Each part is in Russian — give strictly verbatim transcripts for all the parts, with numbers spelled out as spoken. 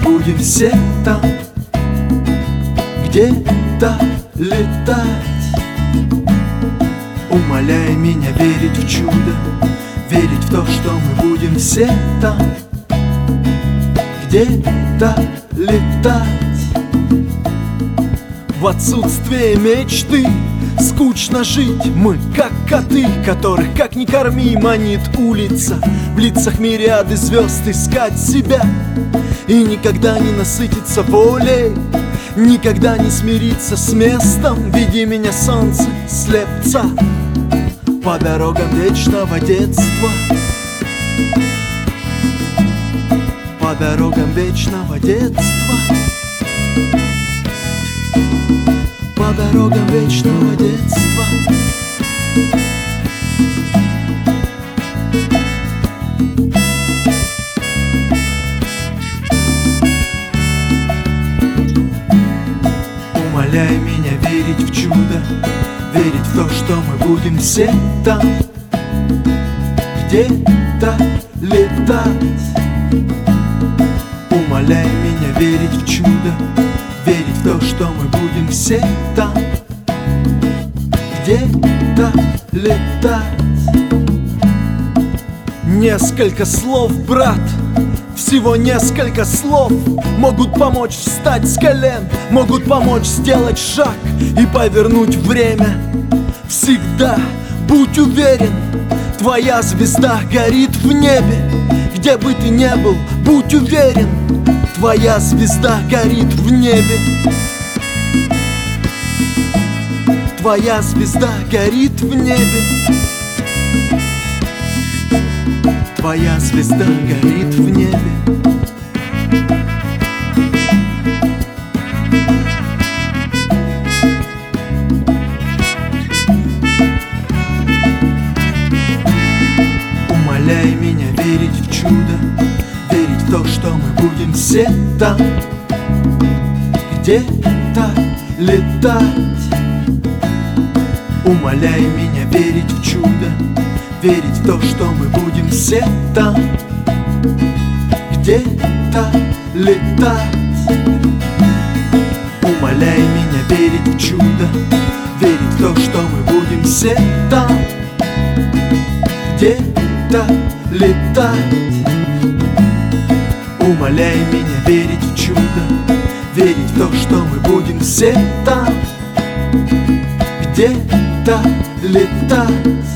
будем все там, где-то летать. Умоляй меня верить в чудо, верить в то, что мы будем все там, где-то летать. В отсутствие мечты скучно жить. Мы как коты, которых как ни корми манит улица. В лицах мириады звезд искать себя и никогда не насытиться волей, никогда не смириться с местом. Веди меня, солнце, слепца, по дорогам вечного детства, по дорогам вечного детства, по дорогам вечного детства. Умоляй меня верить в чудо, верить в то, что мы будем все там, где-то летать. Умоляй меня верить в чудо, верить в то, что мы будем все там, где-то летать. Несколько слов, брат, всего несколько слов могут помочь встать с колен, могут помочь сделать шаг и повернуть время. Всегда будь уверен, твоя звезда горит в небе. Где бы ты ни был, будь уверен, твоя звезда горит в небе. Твоя звезда горит в небе. Твоя звезда горит в небе. Умоляй меня верить в чудо, верить в то, что мы будем все там, где-то летать. Умоляй меня верить в чудо, верить в то, что мы будем все там, где-то летать. Умоляй меня верить в чудо, верить в то, что мы будем все там, где-то летать. Умоляй меня верить в чудо, верить в то, что мы будем все там, где-то летать.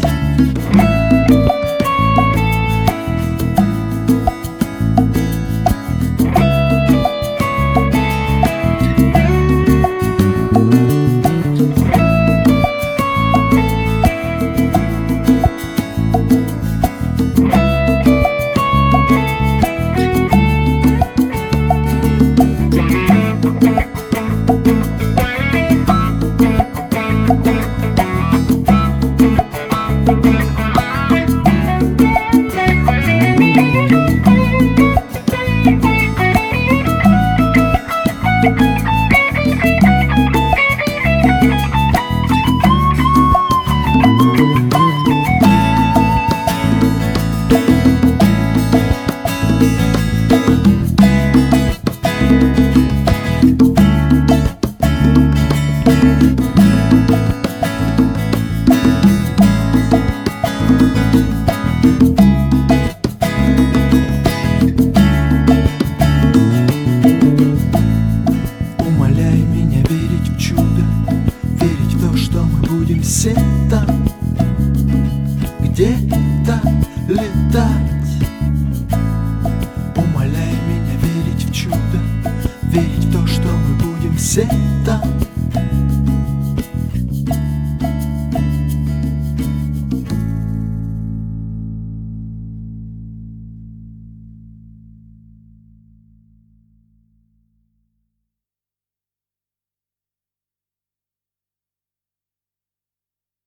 Все там, где-то летать. Умоляй меня верить в чудо, верить в то, что мы будем все там,